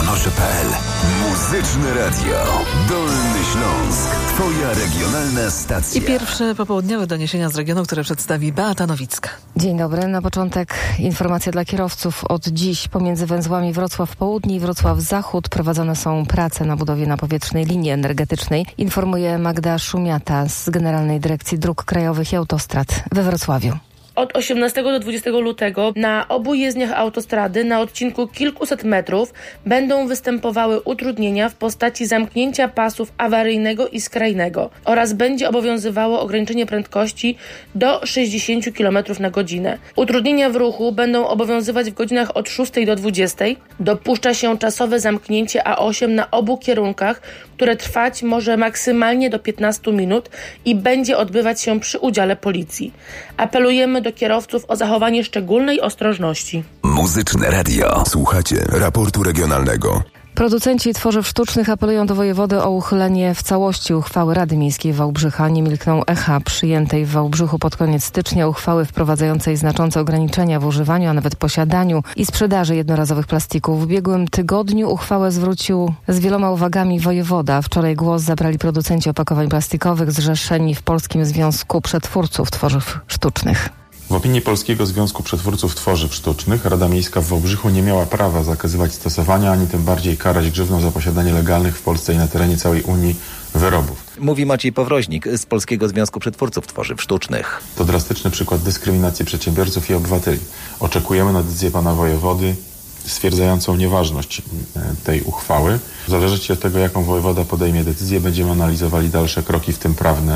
Donosze.pl. Muzyczne radio. Dolny Śląsk. Twoja regionalna stacja. I pierwsze popołudniowe doniesienia z regionu, które przedstawi Beata Nowicka. Dzień dobry. Na początek informacja dla kierowców. Od dziś pomiędzy węzłami Wrocław Południe i Wrocław Zachód prowadzone są prace na budowie napowietrznej linii energetycznej. Informuje Magda Szumiata z Generalnej Dyrekcji Dróg Krajowych i Autostrad we Wrocławiu. Od 18 do 20 lutego na obu jezdniach autostrady na odcinku kilkuset metrów będą występowały utrudnienia w postaci zamknięcia pasów awaryjnego i skrajnego oraz będzie obowiązywało ograniczenie prędkości do 60 km na godzinę. Utrudnienia w ruchu będą obowiązywać w godzinach od 6 do 20. Dopuszcza się czasowe zamknięcie A8 na obu kierunkach, które trwać może maksymalnie do 15 minut i będzie odbywać się przy udziale policji. Apelujemy do kierowców o zachowanie szczególnej ostrożności. Muzyczne radio. Słuchacie raportu regionalnego. Producenci tworzyw sztucznych apelują do wojewody o uchylenie w całości uchwały Rady Miejskiej Wałbrzycha. Nie milkną echa przyjętej w Wałbrzychu pod koniec stycznia uchwały wprowadzającej znaczące ograniczenia w używaniu, a nawet posiadaniu i sprzedaży jednorazowych plastików. W ubiegłym tygodniu uchwałę zwrócił z wieloma uwagami wojewoda. Wczoraj głos zabrali producenci opakowań plastikowych zrzeszeni w Polskim Związku Przetwórców Tworzyw Sztucznych. W opinii Polskiego Związku Przetwórców Tworzyw Sztucznych Rada Miejska w Wałbrzychu nie miała prawa zakazywać stosowania, ani tym bardziej karać grzywną za posiadanie legalnych w Polsce i na terenie całej Unii wyrobów. Mówi Maciej Powroźnik z Polskiego Związku Przetwórców Tworzyw Sztucznych. To drastyczny przykład dyskryminacji przedsiębiorców i obywateli. Oczekujemy na decyzję pana wojewody stwierdzającą nieważność tej uchwały. W zależności od tego, jaką wojewoda podejmie decyzję, będziemy analizowali dalsze kroki, w tym prawne,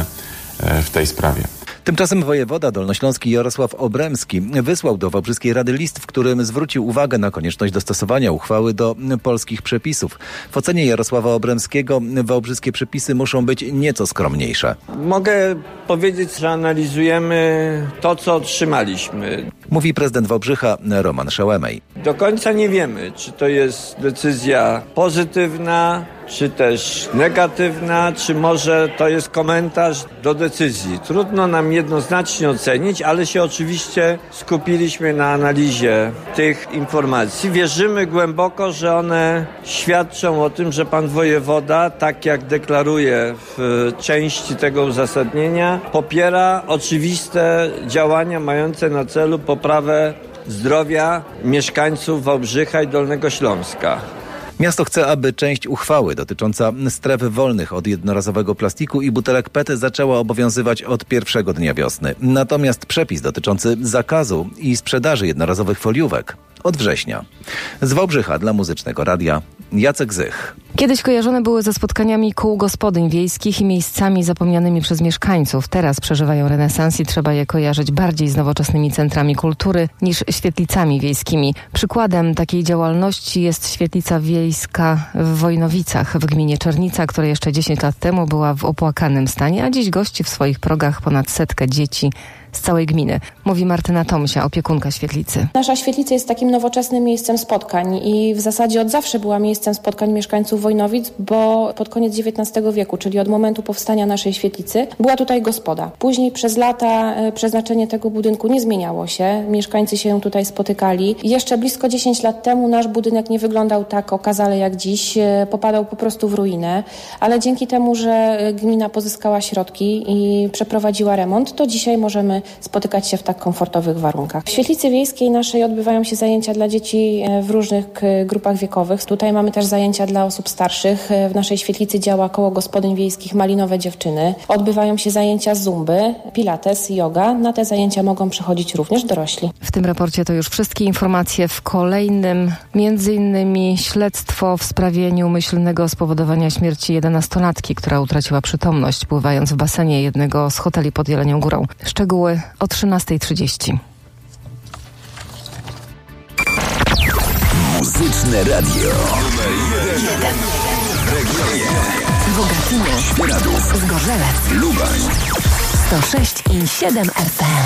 w tej sprawie. Tymczasem wojewoda dolnośląski Jarosław Obremski wysłał do Wałbrzyskiej Rady list, w którym zwrócił uwagę na konieczność dostosowania uchwały do polskich przepisów. W ocenie Jarosława Obremskiego wałbrzyskie przepisy muszą być nieco skromniejsze. Mogę powiedzieć, że analizujemy to, co otrzymaliśmy. Mówi prezydent Wałbrzycha Roman Szełemej. Do końca nie wiemy, czy to jest decyzja pozytywna, czy też negatywna, czy może to jest komentarz do decyzji. Trudno nam jednoznacznie ocenić, ale się oczywiście skupiliśmy na analizie tych informacji. Wierzymy głęboko, że one świadczą o tym, że pan wojewoda, tak jak deklaruje w części tego uzasadnienia, popiera oczywiste działania mające na celu poprawę zdrowia mieszkańców Wałbrzycha i Dolnego Śląska. Miasto chce, aby część uchwały dotycząca stref wolnych od jednorazowego plastiku i butelek PET zaczęła obowiązywać od pierwszego dnia wiosny. Natomiast przepis dotyczący zakazu i sprzedaży jednorazowych foliówek od września. Z Wałbrzycha dla Muzycznego Radia Jacek Zych. Kiedyś kojarzone były ze spotkaniami kół gospodyń wiejskich i miejscami zapomnianymi przez mieszkańców. Teraz przeżywają renesans i trzeba je kojarzyć bardziej z nowoczesnymi centrami kultury niż świetlicami wiejskimi. Przykładem takiej działalności jest świetlica wiejska w Wojnowicach w gminie Czernica, która jeszcze 10 lat temu była w opłakanym stanie, a dziś gości w swoich progach ponad 100 dzieci z całej gminy. Mówi Martyna Tomsia, opiekunka świetlicy. Nasza świetlica jest takim nowoczesnym miejscem spotkań i w zasadzie od zawsze była miejscem spotkań mieszkańców Wojnowic, bo pod koniec XIX wieku, czyli od momentu powstania naszej świetlicy, była tutaj gospoda. Później przez lata przeznaczenie tego budynku nie zmieniało się. Mieszkańcy się tutaj spotykali. Jeszcze blisko 10 lat temu nasz budynek nie wyglądał tak okazale jak dziś. Popadał po prostu w ruinę, ale dzięki temu, że gmina pozyskała środki i przeprowadziła remont, to dzisiaj możemy spotykać się w tak komfortowych warunkach. W świetlicy wiejskiej naszej odbywają się zajęcia dla dzieci w różnych grupach wiekowych. Tutaj mamy też zajęcia dla osób starszych. W naszej świetlicy działa koło gospodyń wiejskich Malinowe Dziewczyny. Odbywają się zajęcia zumby, pilates, yoga. Na te zajęcia mogą przychodzić również dorośli. W tym raporcie to już wszystkie informacje. W kolejnym m.in. śledztwo w sprawie nieumyślnego spowodowania śmierci 11-latki, która utraciła przytomność pływając w basenie jednego z hoteli pod Jelenią Górą. Szczegóły o 13:30. Muzyczne radio. Numer 1 w regionie. W Ogacinie, Świeradów, Zgorzelec, Lubań, 106,7 FM.